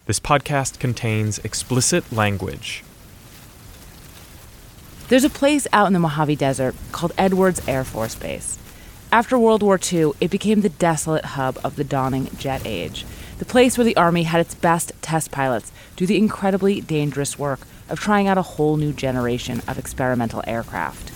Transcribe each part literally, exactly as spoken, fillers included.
This podcast contains explicit language. There's a place out in the Mojave Desert called Edwards Air Force Base. After World War Two, it became the desolate hub of the dawning jet age, the place where the Army had its best test pilots do the incredibly dangerous work of trying out a whole new generation of experimental aircraft.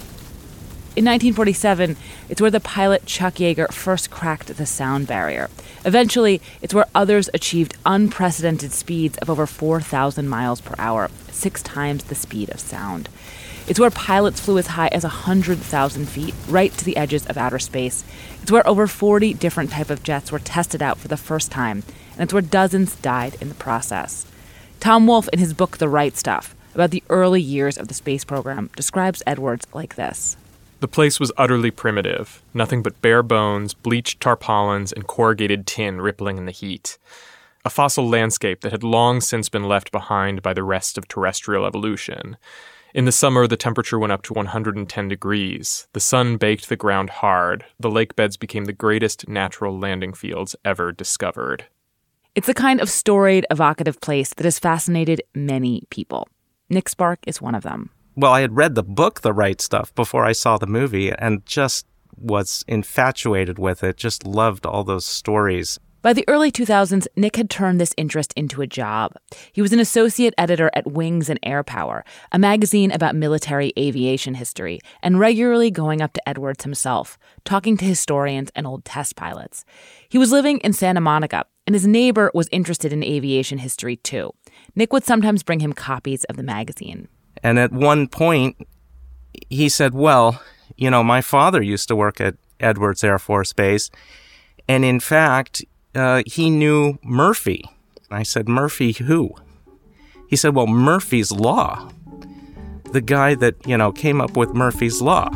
In nineteen forty-seven, it's where the pilot Chuck Yeager first cracked the sound barrier. Eventually, it's where others achieved unprecedented speeds of over four thousand miles per hour, six times the speed of sound. It's where pilots flew as high as one hundred thousand feet, right to the edges of outer space. It's where over forty different types of jets were tested out for the first time, and it's where dozens died in the process. Tom Wolfe, in his book The Right Stuff, about the early years of the space program, describes Edwards like this. The place was utterly primitive, nothing but bare bones, bleached tarpaulins, and corrugated tin rippling in the heat. A fossil landscape that had long since been left behind by the rest of terrestrial evolution. In the summer, the temperature went up to one hundred ten degrees. The sun baked the ground hard. The lake beds became the greatest natural landing fields ever discovered. It's the kind of storied, evocative place that has fascinated many people. Nick Spark is one of them. Well, I had read the book, The Right Stuff, before I saw the movie and just was infatuated with it, just loved all those stories. By the early two thousands, Nick had turned this interest into a job. He was an associate editor at Wings and Air Power, a magazine about military aviation history, and regularly going up to Edwards himself, talking to historians and old test pilots. He was living in Santa Monica, and his neighbor was interested in aviation history too. Nick would sometimes bring him copies of the magazine. And at one point, he said, well, you know, my father used to work at Edwards Air Force Base, and in fact, uh, he knew Murphy. I said, Murphy who? He said, well, Murphy's Law. The guy that, you know, came up with Murphy's Law.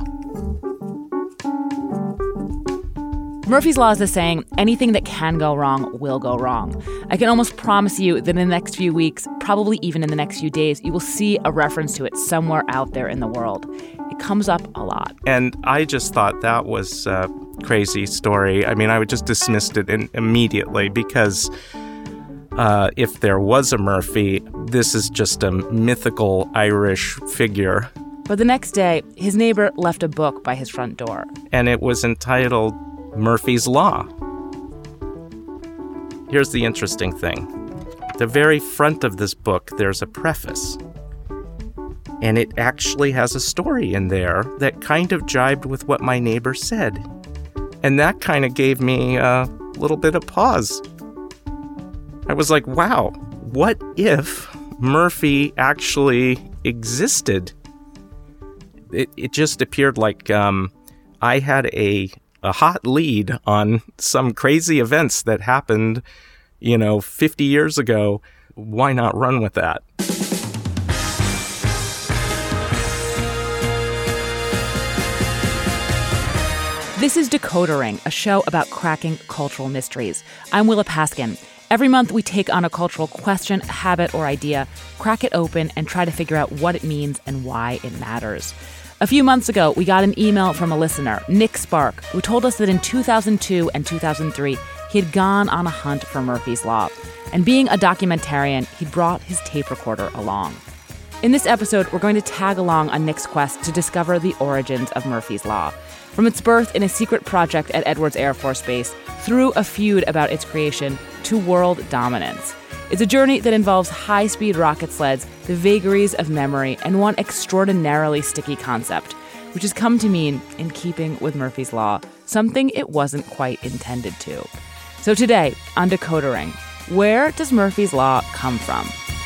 Murphy's Law is the saying, anything that can go wrong will go wrong. I can almost promise you that in the next few weeks, probably even in the next few days, you will see a reference to it somewhere out there in the world. It comes up a lot. And I just thought that was a crazy story. I mean, I would just dismissed it in, immediately because uh, if there was a Murphy, this is just a mythical Irish figure. But the next day, his neighbor left a book by his front door. And it was entitled Murphy's Law. Here's the interesting thing. At the very front of this book, there's a preface. And it actually has a story in there that kind of jibed with what my neighbor said. And that kind of gave me a little bit of pause. I was like, wow, what if Murphy actually existed? It, it just appeared like um, I had a a hot lead on some crazy events that happened, you know, fifty years ago. Why not run with that? This is Decoder Ring, a show about cracking cultural mysteries. I'm Willa Paskin. Every month we take on a cultural question, habit, or idea, crack it open, and try to figure out what it means and why it matters. A few months ago, we got an email from a listener, Nick Spark, who told us that in two thousand two and two thousand three, he had gone on a hunt for Murphy's Law. And being a documentarian, he'd brought his tape recorder along. In this episode, we're going to tag along on Nick's quest to discover the origins of Murphy's Law. From its birth in a secret project at Edwards Air Force Base, through a feud about its creation, to world dominance. It's a journey that involves high-speed rocket sleds, the vagaries of memory, and one extraordinarily sticky concept, which has come to mean, in keeping with Murphy's Law, something it wasn't quite intended to. So today, on Decoder Ring, where does Murphy's Law come from?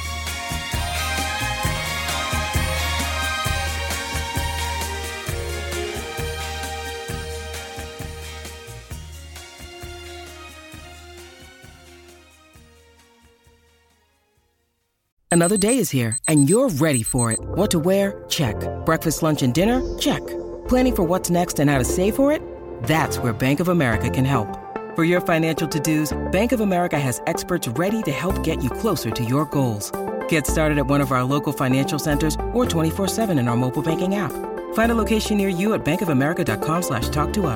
Another day is here, and you're ready for it. What to wear? Check. Breakfast, lunch, and dinner? Check. Planning for what's next and how to save for it? That's where Bank of America can help. For your financial to-dos, Bank of America has experts ready to help get you closer to your goals. Get started at one of our local financial centers or twenty-four seven in our mobile banking app. Find a location near you at bankofamerica.com slash talk to us.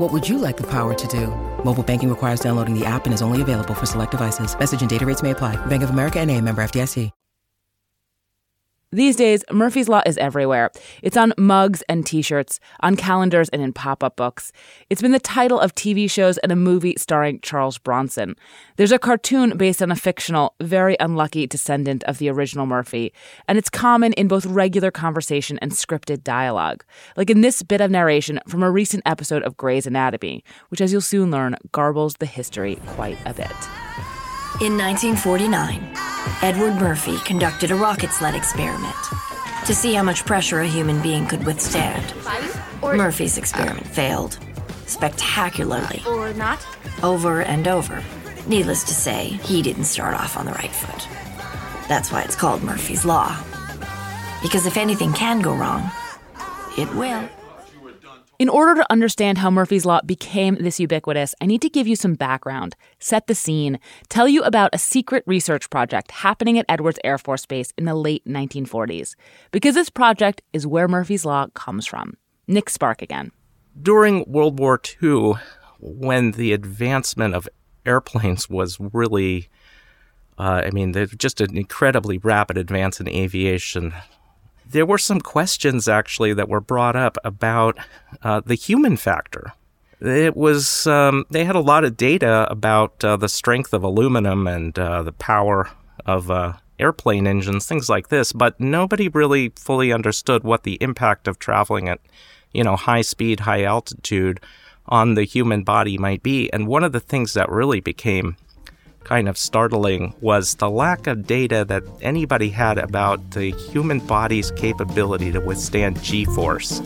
What would you like the power to do? Mobile banking requires downloading the app and is only available for select devices. Message and data rates may apply. Bank of America N A, member F D I C. These days, Murphy's Law is everywhere. It's on mugs and T-shirts, on calendars and in pop-up books. It's been the title of T V shows and a movie starring Charles Bronson. There's a cartoon based on a fictional, very unlucky descendant of the original Murphy, and it's common in both regular conversation and scripted dialogue, like in this bit of narration from a recent episode of Grey's Anatomy, which, as you'll soon learn, garbles the history quite a bit. In nineteen forty-nine, Edward Murphy conducted a rocket sled experiment to see how much pressure a human being could withstand. Murphy's experiment failed spectacularly. Or not. Over and over. Needless to say, he didn't start off on the right foot. That's why it's called Murphy's Law. Because if anything can go wrong, it will. In order to understand how Murphy's Law became this ubiquitous, I need to give you some background, set the scene, tell you about a secret research project happening at Edwards Air Force Base in the late nineteen forties. Because this project is where Murphy's Law comes from. Nick Spark again. During World War Two, when the advancement of airplanes was really, uh, I mean, there's just an incredibly rapid advance in aviation, there were some questions, actually, that were brought up about uh, the human factor. It was, um, they had a lot of data about uh, the strength of aluminum and uh, the power of uh, airplane engines, things like this, but nobody really fully understood what the impact of traveling at, you know, high speed, high altitude on the human body might be. And one of the things that really became kind of startling was the lack of data that anybody had about the human body's capability to withstand G-force.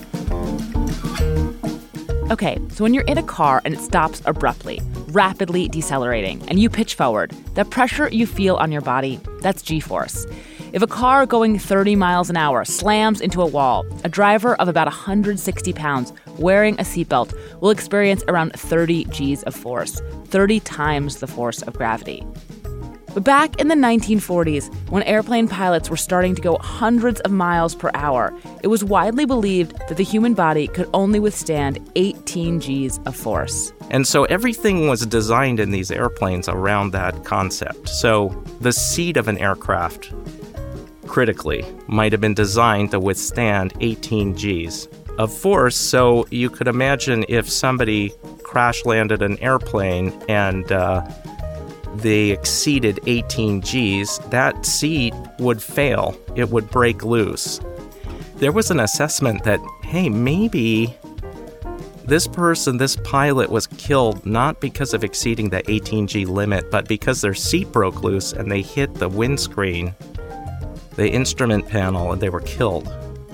Okay, so when you're in a car and it stops abruptly, rapidly decelerating, and you pitch forward, that pressure you feel on your body, that's G-force. If a car going thirty miles an hour slams into a wall, a driver of about one hundred sixty pounds wearing a seatbelt will experience around thirty G's of force, thirty times the force of gravity. But back in the nineteen forties, when airplane pilots were starting to go hundreds of miles per hour, it was widely believed that the human body could only withstand eighteen G's of force. And so everything was designed in these airplanes around that concept. So the seat of an aircraft, critically, might have been designed to withstand eighteen G's of force. So you could imagine if somebody crash landed an airplane and uh, they exceeded eighteen G's, that seat would fail. It would break loose. There was an assessment that, hey, maybe this person, this pilot, was killed not because of exceeding the eighteen G limit, but because their seat broke loose and they hit the windscreen, the instrument panel, and they were killed.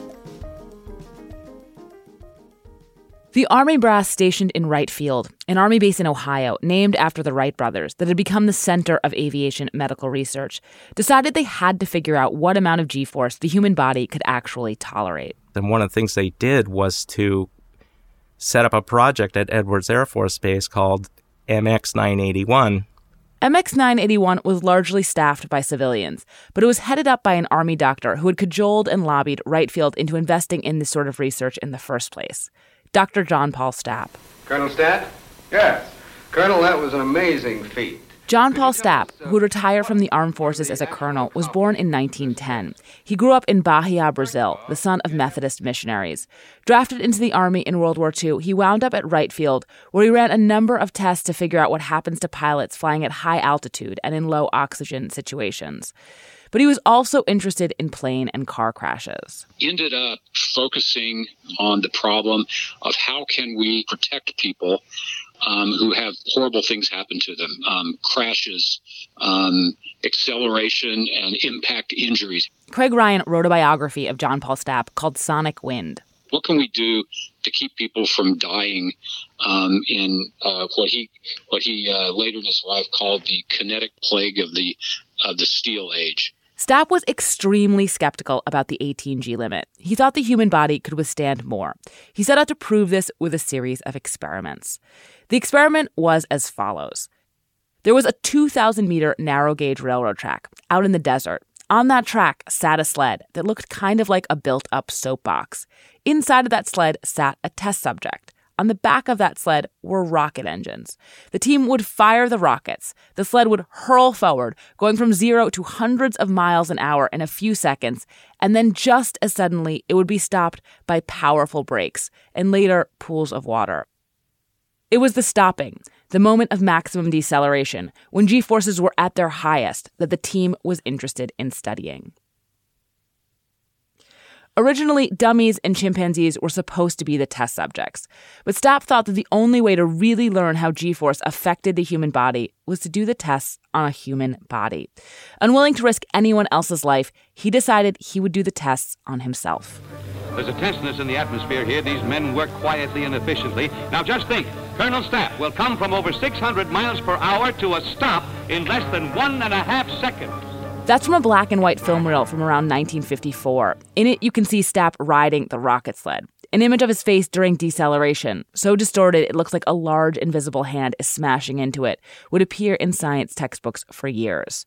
The Army brass stationed in Wright Field, an Army base in Ohio, named after the Wright brothers, that had become the center of aviation medical research, decided they had to figure out what amount of G-force the human body could actually tolerate. And one of the things they did was to set up a project at Edwards Air Force Base called M X nine eighty-one. M X nine eighty-one was largely staffed by civilians, but it was headed up by an Army doctor who had cajoled and lobbied Wright Field into investing in this sort of research in the first place. Doctor John Paul Stapp. Colonel Stapp? Yes. Colonel, that was an amazing feat. John Paul Stapp, who retired from the armed forces as a colonel, was born in nineteen ten. He grew up in Bahia, Brazil, the son of Methodist missionaries. Drafted into the Army in World War Two, he wound up at Wright Field, where he ran a number of tests to figure out what happens to pilots flying at high altitude and in low oxygen situations. But he was also interested in plane and car crashes. Ended up focusing on the problem of how can we protect people um, who have horrible things happen to them, um, crashes, um, acceleration, and impact injuries. Craig Ryan wrote a biography of John Paul Stapp called Sonic Wind. What can we do to keep people from dying um, in uh, what he what he uh, later in his life called the kinetic plague of the of the Steel Age? Stapp was extremely skeptical about the eighteen G limit. He thought the human body could withstand more. He set out to prove this with a series of experiments. The experiment was as follows. There was a two thousand meter narrow-gauge railroad track out in the desert. On that track sat a sled that looked kind of like a built-up soapbox. Inside of that sled sat a test subject, On the back of that sled were rocket engines. The team would fire the rockets. The sled would hurl forward, going from zero to hundreds of miles an hour in a few seconds, and then just as suddenly it would be stopped by powerful brakes and later pools of water. It was the stopping, the moment of maximum deceleration, when G-forces were at their highest, that the team was interested in studying. Originally, dummies and chimpanzees were supposed to be the test subjects, but Stapp thought that the only way to really learn how G-force affected the human body was to do the tests on a human body. Unwilling to risk anyone else's life, he decided he would do the tests on himself. There's a tenseness in the atmosphere here. These men work quietly and efficiently. Now just think, Colonel Stapp will come from over six hundred miles per hour to a stop in less than one and a half seconds. That's from a black and white film reel from around nineteen fifty-four. In it, you can see Stapp riding the rocket sled. An image of his face during deceleration, so distorted it looks like a large invisible hand is smashing into it, would appear in science textbooks for years.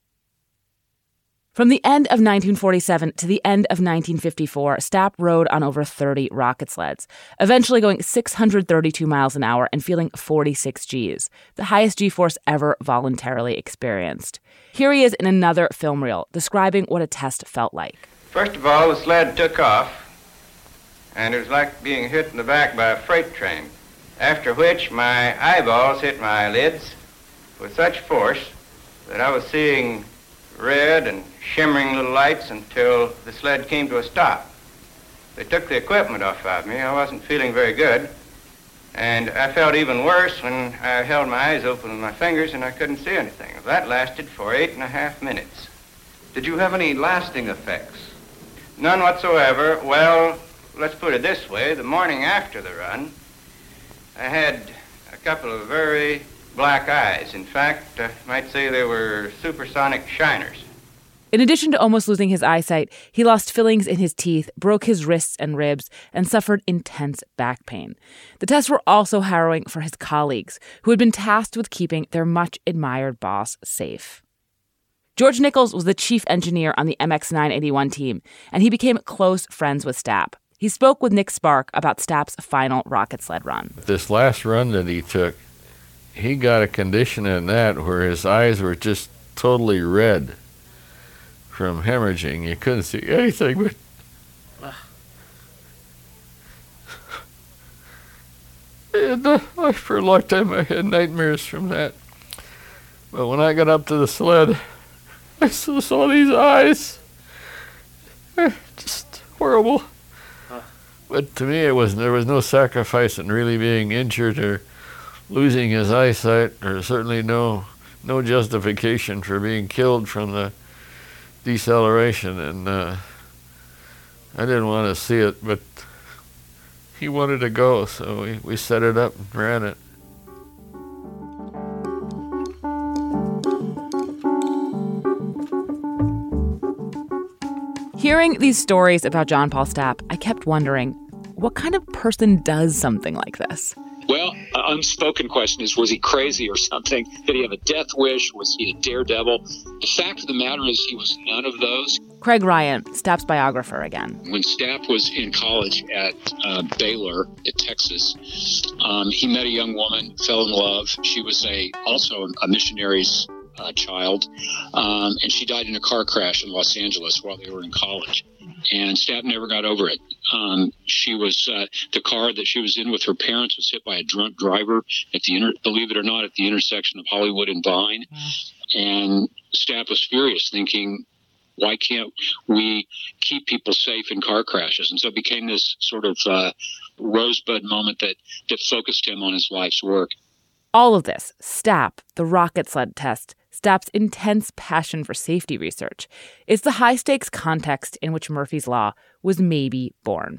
From the end of nineteen forty-seven to the end of nineteen fifty-four, Stapp rode on over thirty rocket sleds, eventually going six hundred thirty-two miles an hour and feeling forty-six G's, the highest G-force ever voluntarily experienced. Here he is in another film reel, describing what a test felt like. First of all, the sled took off, and it was like being hit in the back by a freight train, after which my eyeballs hit my lids with such force that I was seeing red and shimmering little lights until the sled came to a stop. They took the equipment off of me. I wasn't feeling very good, and I felt even worse when I held my eyes open with my fingers and I couldn't see anything. That lasted for eight and a half minutes. Did you have any lasting effects? None whatsoever. Well, let's put it this way. The morning after the run, I had a couple of very black eyes. In fact, I might say they were supersonic shiners. In addition to almost losing his eyesight, he lost fillings in his teeth, broke his wrists and ribs, and suffered intense back pain. The tests were also harrowing for his colleagues, who had been tasked with keeping their much-admired boss safe. George Nichols was the chief engineer on the M X nine eighty-one team, and he became close friends with Stapp. He spoke with Nick Spark about Stapp's final rocket sled run. This last run that he took, he got a condition in that where his eyes were just totally red from hemorrhaging. You couldn't see anything but... and, uh, for a long time I had nightmares from that. But when I got up to the sled, I still saw these eyes. Just horrible. But to me, it was there was no sacrifice in really being injured or losing his eyesight, or certainly no no justification for being killed from the deceleration. And uh, I didn't want to see it, but he wanted to go, so we, we set it up and ran it. Hearing these stories about John Paul Stapp, I kept wondering, what kind of person does something like this? Well, an unspoken question is, was he crazy or something? Did he have a death wish? Was he a daredevil? The fact of the matter is he was none of those. Craig Ryan, Stapp's biographer again. When Stapp was in college at uh, Baylor, at Texas, um, he met a young woman, fell in love. She was a also a missionary's uh, child, um, and she died in a car crash in Los Angeles while they were in college. And Stapp never got over it. Um, she was uh, the car that she was in with her parents was hit by a drunk driver at the inter- believe it or not, at the intersection of Hollywood and Vine. Mm. And Stapp was furious, thinking, why can't we keep people safe in car crashes? And so it became this sort of uh, rosebud moment that that focused him on his life's work. All of this, Stapp, the rocket sled test, Stapp's intense passion for safety research, is the high-stakes context in which Murphy's Law was maybe born.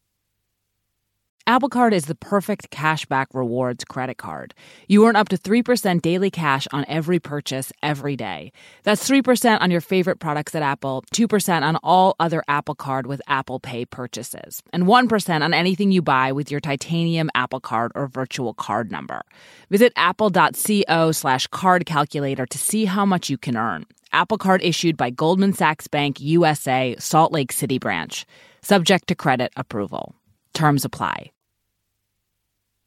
Apple Card is the perfect cashback rewards credit card. You earn up to three percent daily cash on every purchase every day. That's three percent on your favorite products at Apple, two percent on all other Apple Card with Apple Pay purchases, and one percent on anything you buy with your titanium Apple Card or virtual card number. Visit apple.co slash card calculator to see how much you can earn. Apple Card issued by Goldman Sachs Bank U S A, Salt Lake City branch. Subject to credit approval. Terms apply.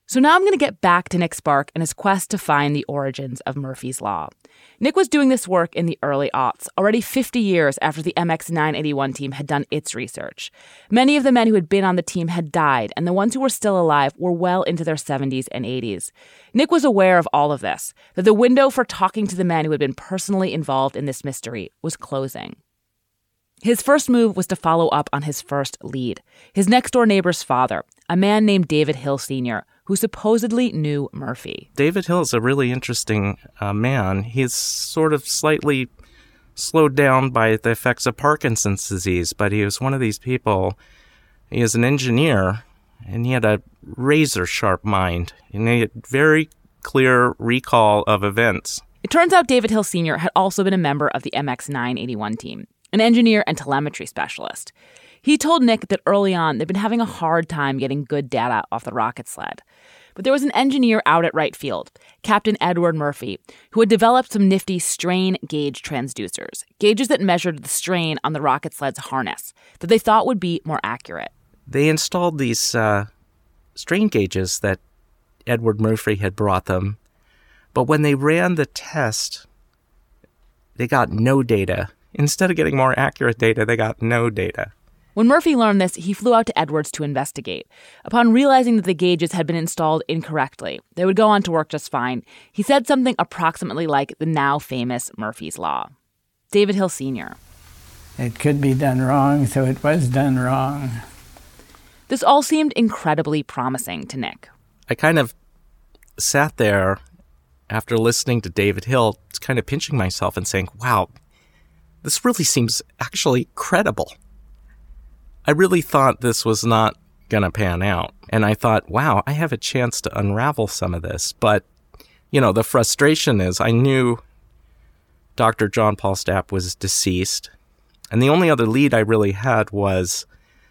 So now I'm going to get back to Nick Spark and his quest to find the origins of Murphy's Law. Nick was doing this work in the early aughts, already fifty years after the M X nine eighty-one team had done its research. Many of the men who had been on the team had died, and the ones who were still alive were well into their seventies and eighties. Nick was aware of all of this, that the window for talking to the men who had been personally involved in this mystery was closing. His first move was to follow up on his first lead, his next-door neighbor's father, a man named David Hill Senior, who supposedly knew Murphy. David Hill is a really interesting uh, man. He's sort of slightly slowed down by the effects of Parkinson's disease, but he was one of these people. He is an engineer, and he had a razor-sharp mind, and he had very clear recall of events. It turns out David Hill Senior had also been a member of the M X nine eighty-one team, an engineer and telemetry specialist. He told Nick that early on they'd been having a hard time getting good data off the rocket sled. But there was an engineer out at right field, Captain Edward Murphy, who had developed some nifty strain gauge transducers, gauges that measured the strain on the rocket sled's harness, that they thought would be more accurate. They installed these uh, strain gauges that Edward Murphy had brought them, but when they ran the test, they got no data. Instead of getting more accurate data, they got no data. When Murphy learned this, he flew out to Edwards to investigate. Upon realizing that the gauges had been installed incorrectly, they would go on to work just fine, he said something approximately like the now famous Murphy's Law. David Hill Senior It could be done wrong, so it was done wrong. This all seemed incredibly promising to Nick. I kind of sat there after listening to David Hill, kind of pinching myself and saying, wow, this really seems actually credible. I really thought this was not going to pan out. And I thought, wow, I have a chance to unravel some of this. But, you know, the frustration is I knew Doctor John Paul Stapp was deceased. And the only other lead I really had was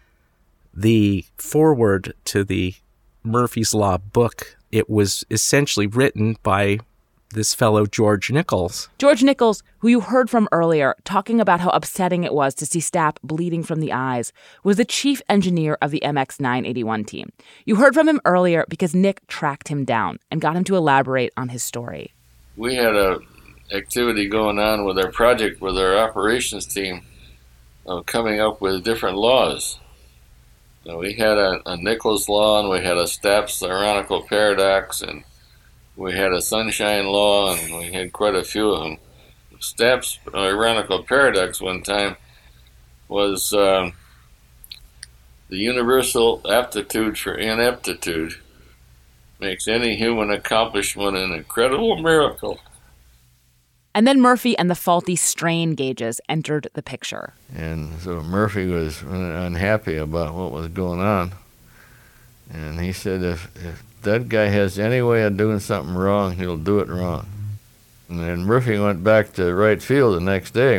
the foreword to the Murphy's Law book. It was essentially written by this fellow George Nichols. George Nichols, who you heard from earlier, talking about how upsetting it was to see Stapp bleeding from the eyes, was the chief engineer of the M X nine eighty-one team. You heard from him earlier because Nick tracked him down and got him to elaborate on his story. We had a activity going on with our project with our operations team of coming up with different laws. So we had a, a Nichols law, and we had a Stapp's ironical paradox, and we had a sunshine law, and we had quite a few of them. Stapp's ironical paradox one time was um, the universal aptitude for ineptitude makes any human accomplishment an incredible miracle. And then Murphy and the faulty strain gauges entered the picture. And so Murphy was unhappy about what was going on. And he said, if, if that guy has any way of doing something wrong, he'll do it wrong. And then Murphy went back to right field the next day.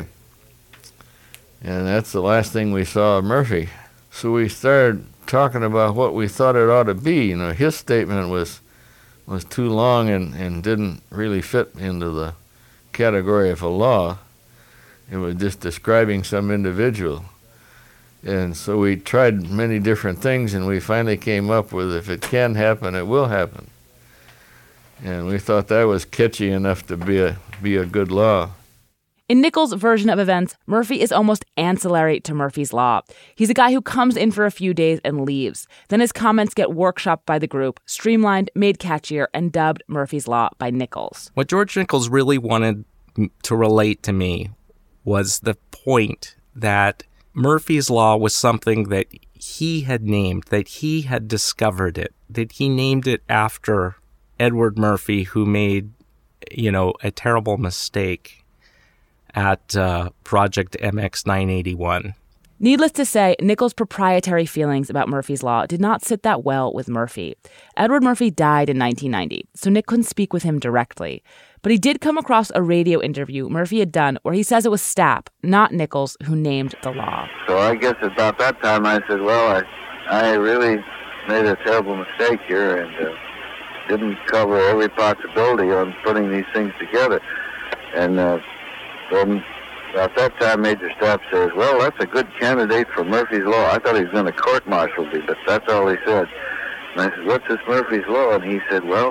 And that's the last thing we saw of Murphy. So we started talking about what we thought it ought to be. You know, his statement was was too long and, and didn't really fit into the category of a law. It was just describing some individual. And so we tried many different things, and we finally came up with, if it can happen, it will happen. And we thought that was catchy enough to be a be a good law. In Nichols' version of events, Murphy is almost ancillary to Murphy's Law. He's a guy who comes in for a few days and leaves. Then his comments get workshopped by the group, streamlined, made catchier, and dubbed Murphy's Law by Nichols. What George Nichols really wanted to relate to me was the point that Murphy's Law was something that he had named, that he had discovered it, that he named it after Edward Murphy, who made, you know, a terrible mistake at uh, Project M X nine eighty-one. Needless to say, Nichols' proprietary feelings about Murphy's Law did not sit that well with Murphy. Edward Murphy died in nineteen ninety, so Nick couldn't speak with him directly. But he did come across a radio interview Murphy had done where he says it was Stapp, not Nichols, who named the law. So I guess about that time I said, well, I, I really made a terrible mistake here and uh, didn't cover every possibility on putting these things together. And uh, then about that time Major Stapp says, well, that's a good candidate for Murphy's Law. I thought he was going to court-martial me, but that's all he said. And I said, what's this Murphy's Law? And he said, well,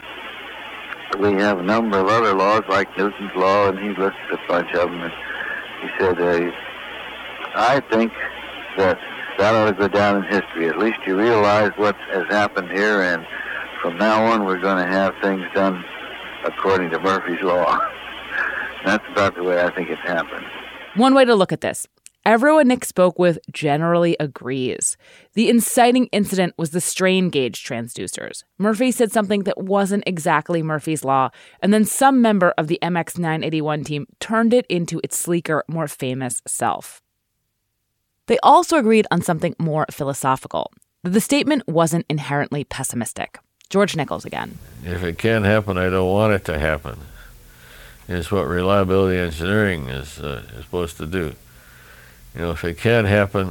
we have a number of other laws like Newton's Law, and he listed a bunch of them. And he said, uh, I think that that ought to go down in history. At least you realize what has happened here, and from now on we're going to have things done according to Murphy's Law. That's about the way I think it's happened. One way to look at this. Everyone Nick spoke with generally agrees. The inciting incident was the strain gauge transducers. Murphy said something that wasn't exactly Murphy's Law, and then some member of the M X nine eighty-one team turned it into its sleeker, more famous self. They also agreed on something more philosophical, that the statement wasn't inherently pessimistic. George Nichols again. If it can't happen, I don't want it to happen. It's what reliability engineering is, uh, is supposed to do. You know, if it can't happen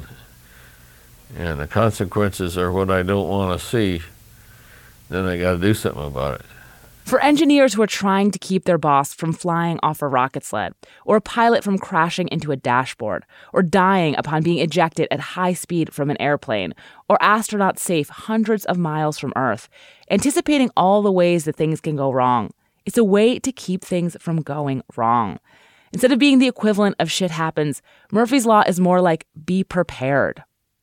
and the consequences are what I don't want to see, then I got to do something about it. For engineers who are trying to keep their boss from flying off a rocket sled, or a pilot from crashing into a dashboard, or dying upon being ejected at high speed from an airplane, or astronauts safe hundreds of miles from Earth, anticipating all the ways that things can go wrong, it's a way to keep things from going wrong. Instead of being the equivalent of shit happens, Murphy's Law is more like be prepared.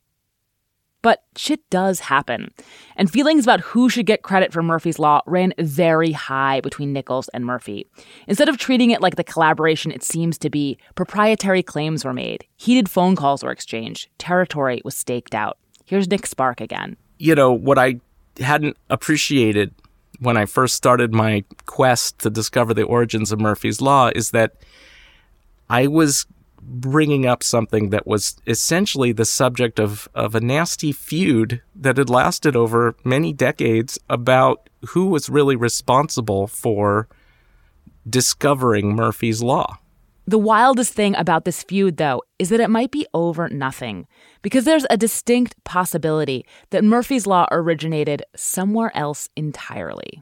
But shit does happen. And feelings about who should get credit for Murphy's Law ran very high between Nichols and Murphy. Instead of treating it like the collaboration it seems to be, proprietary claims were made. Heated phone calls were exchanged. Territory was staked out. Here's Nick Spark again. You know, what I hadn't appreciated when I first started my quest to discover the origins of Murphy's Law is that I was bringing up something that was essentially the subject of, of a nasty feud that had lasted over many decades about who was really responsible for discovering Murphy's Law. The wildest thing about this feud, though, is that it might be over nothing, because there's a distinct possibility that Murphy's Law originated somewhere else entirely.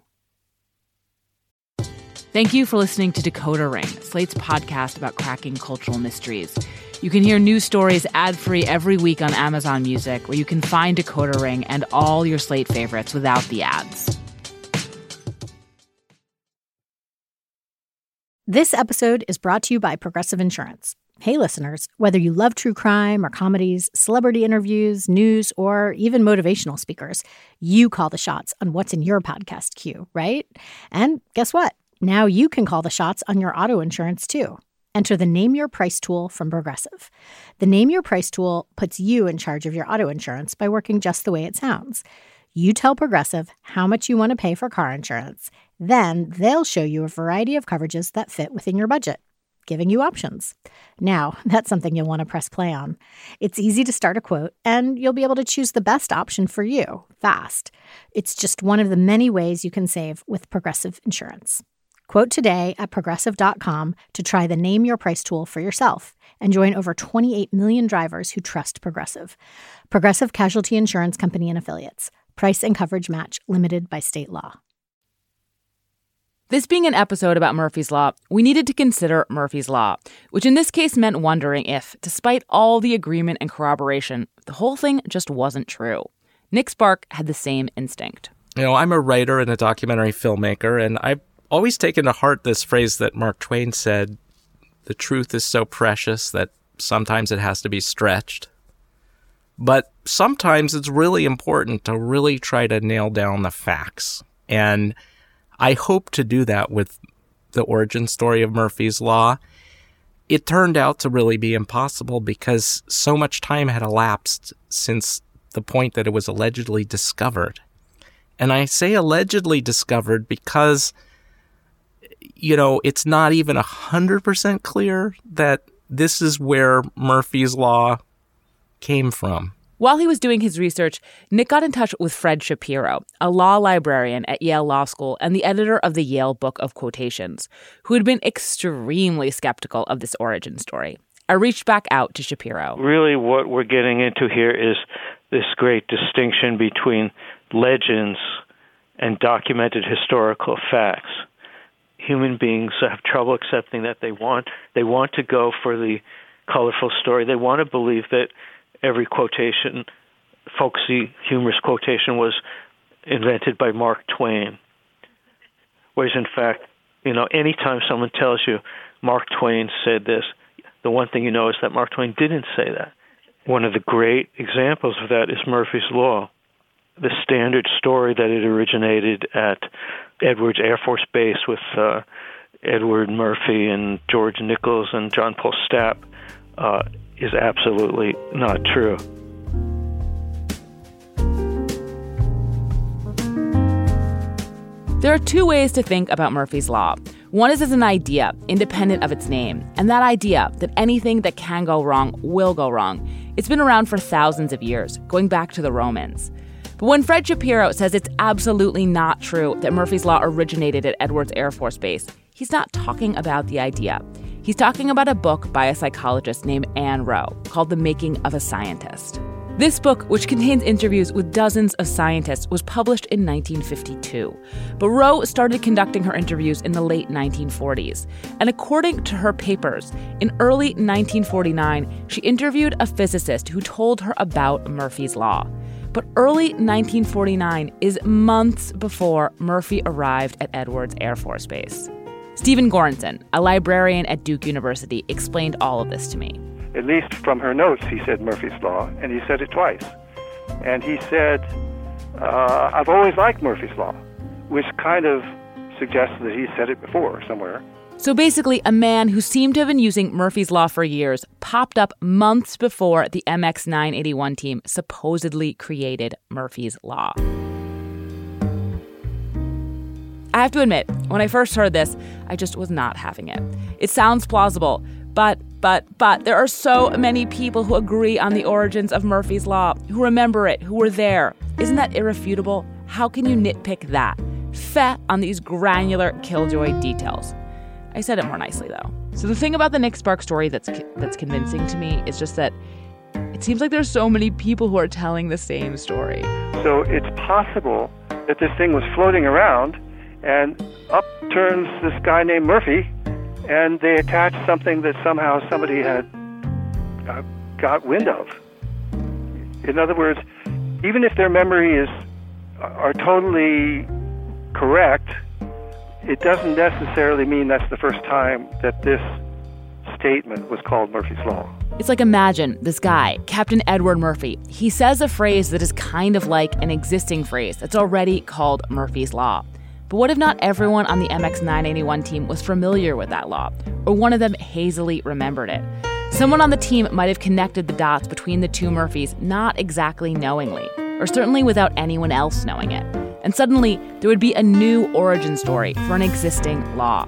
Thank you for listening to Decoder Ring, Slate's podcast about cracking cultural mysteries. You can hear new stories ad-free every week on Amazon Music, where you can find Decoder Ring and all your Slate favorites without the ads. This episode is brought to you by Progressive Insurance. Hey, listeners, whether you love true crime or comedies, celebrity interviews, news, or even motivational speakers, you call the shots on what's in your podcast queue, right? And guess what? Now you can call the shots on your auto insurance, too. Enter the Name Your Price tool from Progressive. The Name Your Price tool puts you in charge of your auto insurance by working just the way it sounds. You tell Progressive how much you want to pay for car insurance. Then they'll show you a variety of coverages that fit within your budget, giving you options. Now, that's something you'll want to press play on. It's easy to start a quote, and you'll be able to choose the best option for you, fast. It's just one of the many ways you can save with Progressive Insurance. Quote today at Progressive dot com to try the Name Your Price tool for yourself and join over twenty-eight million drivers who trust Progressive. Progressive Casualty Insurance Company and Affiliates. Price and coverage match limited by state law. This being an episode about Murphy's Law, we needed to consider Murphy's Law, which in this case meant wondering if, despite all the agreement and corroboration, the whole thing just wasn't true. Nick Spark had the same instinct. You know, I'm a writer and a documentary filmmaker, and I've always taken to heart this phrase that Mark Twain said, the truth is so precious that sometimes it has to be stretched. But sometimes it's really important to really try to nail down the facts. And I hope to do that with the origin story of Murphy's Law. It turned out to really be impossible because so much time had elapsed since the point that it was allegedly discovered. And I say allegedly discovered because, you know, it's not even one hundred percent clear that this is where Murphy's Law came from. While he was doing his research, Nick got in touch with Fred Shapiro, a law librarian at Yale Law School and the editor of the Yale Book of Quotations, who had been extremely skeptical of this origin story. I reached back out to Shapiro. Really what we're getting into here is this great distinction between legends and documented historical facts. Human beings have trouble accepting that they want they want to go for the colorful story. They want to believe that every quotation, folksy, humorous quotation was invented by Mark Twain. Whereas, in fact, you know, anytime someone tells you Mark Twain said this, the one thing you know is that Mark Twain didn't say that. One of the great examples of that is Murphy's Law. The standard story that it originated at Edwards Air Force Base with uh, Edward Murphy and George Nichols and John Paul Stapp uh, is absolutely not true. There are two ways to think about Murphy's Law. One is as an idea, independent of its name, and that idea that anything that can go wrong will go wrong. It's been around for thousands of years, going back to the Romans. But when Fred Shapiro says it's absolutely not true that Murphy's Law originated at Edwards Air Force Base, he's not talking about the idea. He's talking about a book by a psychologist named Ann Rowe called The Making of a Scientist. This book, which contains interviews with dozens of scientists, was published in nineteen fifty-two. But Rowe started conducting her interviews in the late nineteen forties. And according to her papers, in early nineteen forty-nine, she interviewed a physicist who told her about Murphy's Law. But early nineteen forty-nine is months before Murphy arrived at Edwards Air Force Base. Stephen Goranson, a librarian at Duke University, explained all of this to me. At least from her notes, he said Murphy's Law, and he said it twice. And he said, uh, I've always liked Murphy's Law, which kind of suggests that he said it before somewhere. So basically, a man who seemed to have been using Murphy's Law for years popped up months before the M X nine eighty-one team supposedly created Murphy's Law. I have to admit, when I first heard this, I just was not having it. It sounds plausible, but, but, but there are so many people who agree on the origins of Murphy's Law, who remember it, who were there. Isn't that irrefutable? How can you nitpick that? Feh on these granular killjoy details. I said it more nicely, though. So the thing about the Nick Spark story that's that's convincing to me is just that it seems like there's so many people who are telling the same story. So it's possible that this thing was floating around, and up turns this guy named Murphy, and they attached something that somehow somebody had uh, got wind of. In other words, even if their memory is are totally correct, it doesn't necessarily mean that's the first time that this statement was called Murphy's Law. It's like, imagine this guy, Captain Edward Murphy. He says a phrase that is kind of like an existing phrase that's already called Murphy's Law. But what if not everyone on the M X nine eighty-one team was familiar with that law, or one of them hazily remembered it? Someone on the team might have connected the dots between the two Murphys not exactly knowingly, or certainly without anyone else knowing it. And suddenly, there would be a new origin story for an existing law.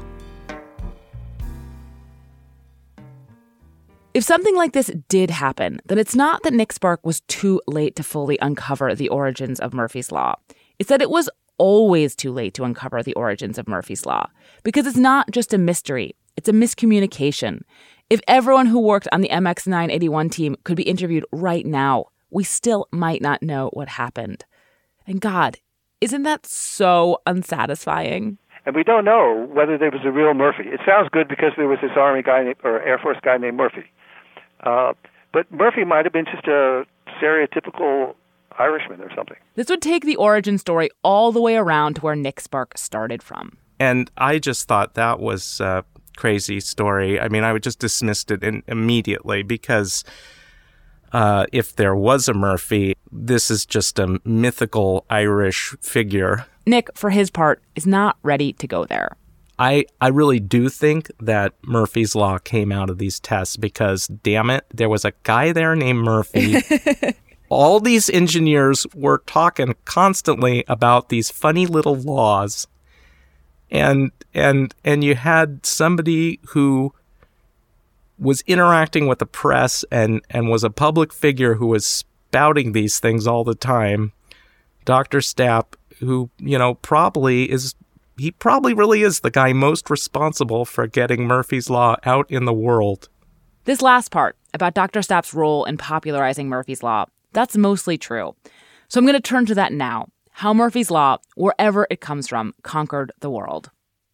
If something like this did happen, then it's not that Nick Spark was too late to fully uncover the origins of Murphy's Law. It's that it was always too late to uncover the origins of Murphy's Law, because it's not just a mystery, it's a miscommunication. If everyone who worked on the M X nine eighty-one team could be interviewed right now, we still might not know what happened. And God, isn't that so unsatisfying? And we don't know whether there was a real Murphy. It sounds good because there was this Army guy or Air Force guy named Murphy. Uh, but Murphy might have been just a stereotypical Irishman or something. This would take the origin story all the way around to where Nick Spark started from. And I just thought that was a crazy story. I mean, I would just dismissed it in, immediately because uh, if there was a Murphy, this is just a mythical Irish figure. Nick, for his part, is not ready to go there. I, I really do think that Murphy's Law came out of these tests because, damn it, there was a guy there named Murphy. All these engineers were talking constantly about these funny little laws. And and and you had somebody who was interacting with the press and, and was a public figure who was spouting these things all the time. Doctor Stapp, who, you know, probably is, he probably really is the guy most responsible for getting Murphy's Law out in the world. This last part about Doctor Stapp's role in popularizing Murphy's Law, that's mostly true. So I'm going to turn to that now. How Murphy's Law, wherever it comes from, conquered the world.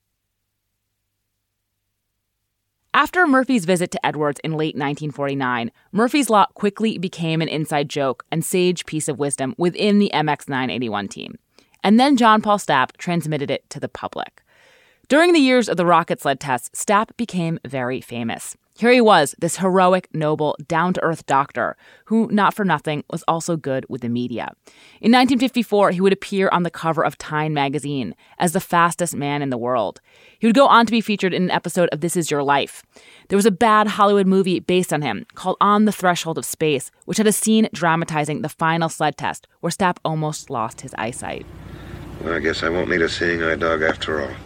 After Murphy's visit to Edwards in late nineteen forty-nine, Murphy's Law quickly became an inside joke and sage piece of wisdom within the M X nine eighty-one team. And then John Paul Stapp transmitted it to the public. During the years of the rocket sled tests, Stapp became very famous. Here he was, this heroic, noble, down-to-earth doctor who, not for nothing, was also good with the media. In nineteen fifty-four, he would appear on the cover of Time magazine as the fastest man in the world. He would go on to be featured in an episode of This Is Your Life. There was a bad Hollywood movie based on him called On the Threshold of Space, which had a scene dramatizing the final sled test where Stapp almost lost his eyesight. Well, I guess I won't need a seeing-eye dog after all.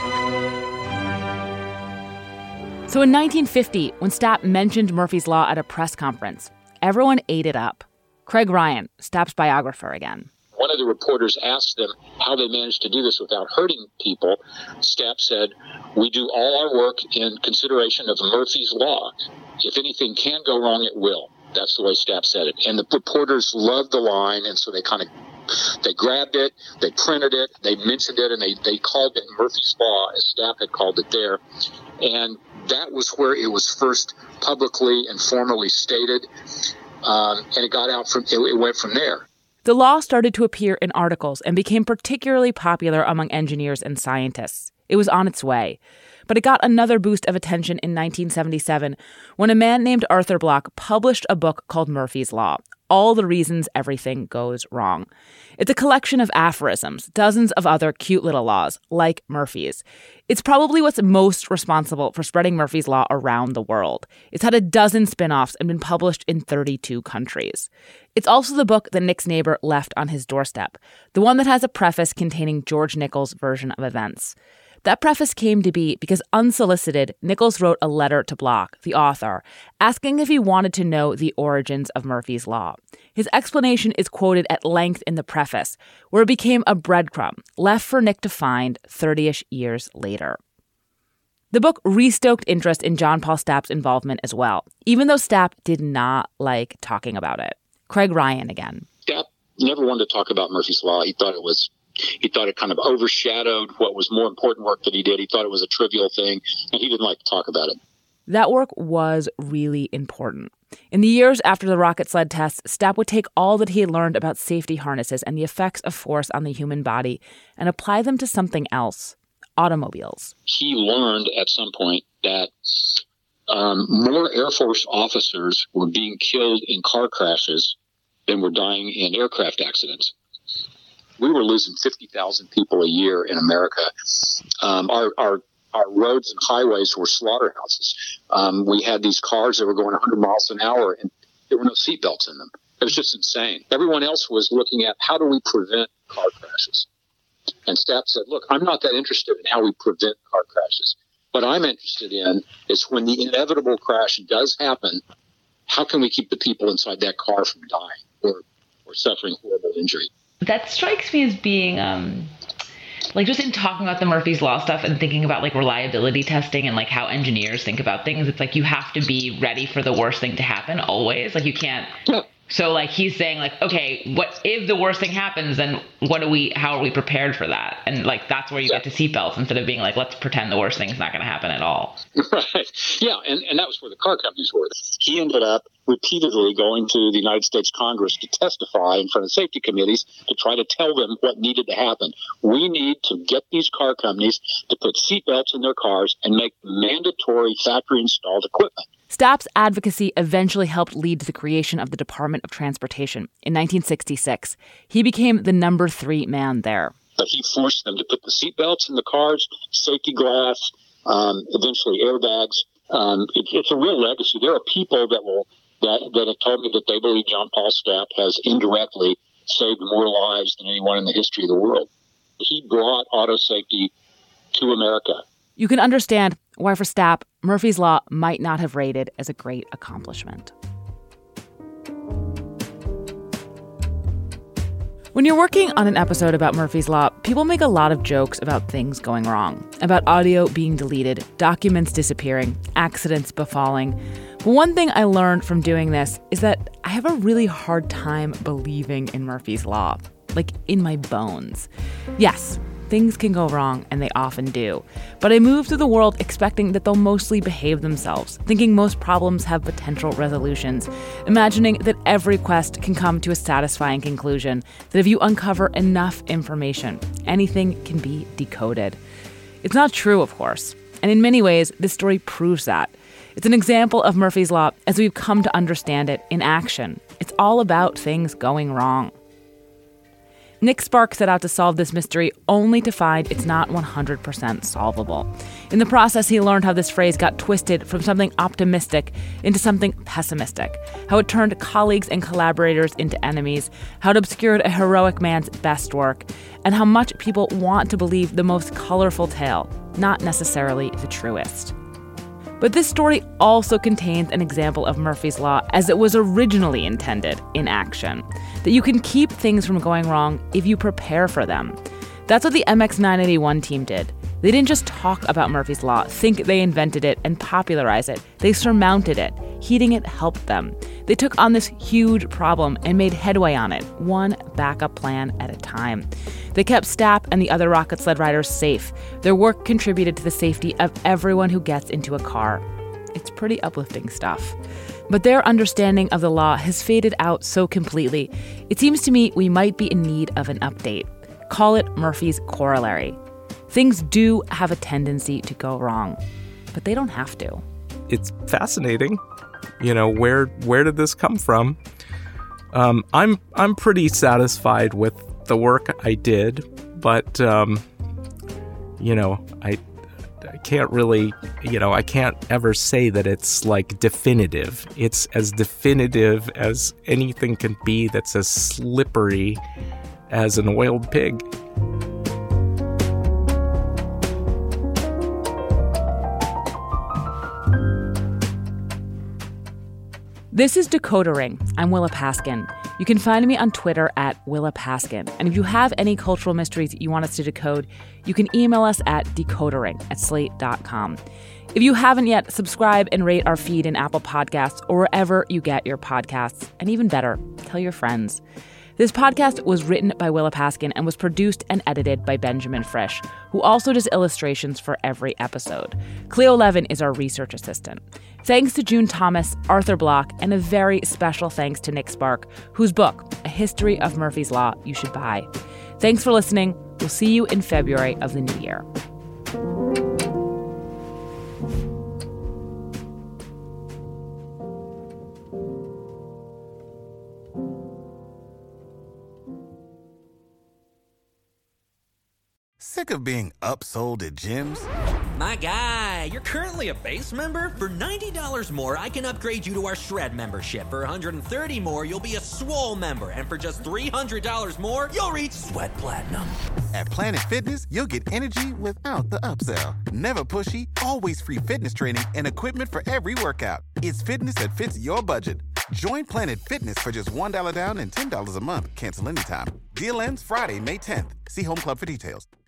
So in nineteen fifty, when Stapp mentioned Murphy's Law at a press conference, everyone ate it up. Craig Ryan, Stapp's biographer again. One of the reporters asked them how they managed to do this without hurting people. Stapp said, "We do all our work in consideration of Murphy's Law. If anything can go wrong, it will." That's the way Stapp said it. And the reporters loved the line, and so they kind of They grabbed it, they printed it, they mentioned it, and they, they called it Murphy's Law, as Stapp had called it there. And that was where it was first publicly and formally stated, um, and it got out from, it, it went from there. The law started to appear in articles and became particularly popular among engineers and scientists. It was on its way. But it got another boost of attention in nineteen seventy-seven when a man named Arthur Bloch published a book called Murphy's Law, All the Reasons Everything Goes Wrong. It's a collection of aphorisms, dozens of other cute little laws, like Murphy's. It's probably what's most responsible for spreading Murphy's Law around the world. It's had a dozen spin-offs and been published in thirty-two countries. It's also the book that Nick's neighbor left on his doorstep, the one that has a preface containing George Nichols' version of events. That preface came to be because, unsolicited, Nichols wrote a letter to Bloch, the author, asking if he wanted to know the origins of Murphy's Law. His explanation is quoted at length in the preface, where it became a breadcrumb left for Nick to find thirty-ish years later. The book restoked interest in John Paul Stapp's involvement as well, even though Stapp did not like talking about it. Craig Ryan again. Stapp never wanted to talk about Murphy's Law. He thought it was He thought it kind of overshadowed what was more important work that he did. He thought it was a trivial thing, and he didn't like to talk about it. That work was really important. In the years after the rocket sled tests, Stapp would take all that he had learned about safety harnesses and the effects of force on the human body and apply them to something else, automobiles. He learned at some point that um, more Air Force officers were being killed in car crashes than were dying in aircraft accidents. We were losing fifty thousand people a year in America. Um, our, our our roads and highways were slaughterhouses. Um, we had these cars that were going one hundred miles an hour, and there were no seatbelts in them. It was just insane. Everyone else was looking at how do we prevent car crashes. And Stapp said, look, I'm not that interested in how we prevent car crashes. What I'm interested in is when the inevitable crash does happen, how can we keep the people inside that car from dying or, or suffering horrible injury? That strikes me as being, um, like, just in talking about the Murphy's Law stuff and thinking about, like, reliability testing and, like, how engineers think about things. It's like you have to be ready for the worst thing to happen always. Like, you can't. Yeah. So, like, he's saying, like, okay, what if the worst thing happens, then what do we, how are we prepared for that? And, like, that's where you yeah. get to seatbelts instead of being like, let's pretend the worst thing's not going to happen at all. Right. Yeah. And, and that was where the car companies were. He ended up repeatedly going to the United States Congress to testify in front of safety committees to try to tell them what needed to happen. We need to get these car companies to put seatbelts in their cars and make mandatory factory-installed equipment. Stapp's advocacy eventually helped lead to the creation of the Department of Transportation in nineteen sixty-six. He became the number three man there. But he forced them to put the seatbelts in the cars, safety glass, um, eventually airbags. Um, it, it's a real legacy. There are people that will that, that have told me that they believe John Paul Stapp has indirectly saved more lives than anyone in the history of the world. He brought auto safety to America. You can understand why, for Stapp, Murphy's Law might not have rated as a great accomplishment. When you're working on an episode about Murphy's Law, people make a lot of jokes about things going wrong, about audio being deleted, documents disappearing, accidents befalling. But one thing I learned from doing this is that I have a really hard time believing in Murphy's Law, like in my bones. Yes, things can go wrong, and they often do. But I move through the world expecting that they'll mostly behave themselves, thinking most problems have potential resolutions, imagining that every quest can come to a satisfying conclusion, that if you uncover enough information, anything can be decoded. It's not true, of course, and in many ways, this story proves that. It's an example of Murphy's Law as we've come to understand it in action. It's all about things going wrong. Nick Spark set out to solve this mystery only to find it's not one hundred percent solvable. In the process, he learned how this phrase got twisted from something optimistic into something pessimistic, how it turned colleagues and collaborators into enemies, how it obscured a heroic man's best work, and how much people want to believe the most colorful tale, not necessarily the truest. But this story also contains an example of Murphy's Law as it was originally intended in action, that you can keep things from going wrong if you prepare for them. That's what the M X nine eighty-one team did. They didn't just talk about Murphy's Law, think they invented it, and popularize it. They surmounted it. Heeding it helped them. They took on this huge problem and made headway on it, one backup plan at a time. They kept Stapp and the other rocket sled riders safe. Their work contributed to the safety of everyone who gets into a car. It's pretty uplifting stuff. But their understanding of the law has faded out so completely, it seems to me we might be in need of an update. Call it Murphy's Corollary. Things do have a tendency to go wrong, but they don't have to. It's fascinating. You know, where where did this come from? Um, I'm I'm pretty satisfied with the work I did, but um, you know, I I can't really, you know, I can't ever say that it's like definitive. It's as definitive as anything can be that's as slippery as an oiled pig. This is Decoder Ring. I'm Willa Paskin. You can find me on Twitter at Willa Paskin. And if you have any cultural mysteries you want us to decode, you can email us at decodering at slate dot com. If you haven't yet, subscribe and rate our feed in Apple Podcasts or wherever you get your podcasts. And even better, tell your friends. This podcast was written by Willa Paskin and was produced and edited by Benjamin Frisch, who also does illustrations for every episode. Cleo Levin is our research assistant. Thanks to June Thomas, Arthur Block, and a very special thanks to Nick Spark, whose book, A History of Murphy's Law, you should buy. Thanks for listening. We'll see you in February of the new year. Sick of being upsold at gyms? My guy, you're currently a base member? For ninety dollars more, I can upgrade you to our Shred membership. For one hundred thirty dollars more, you'll be a Swole member. And for just three hundred dollars more, you'll reach Sweat Platinum. At Planet Fitness, you'll get energy without the upsell. Never pushy, always free fitness training and equipment for every workout. It's fitness that fits your budget. Join Planet Fitness for just one dollar down and ten dollars a month. Cancel anytime. Deal ends Friday, May tenth. See Home Club for details.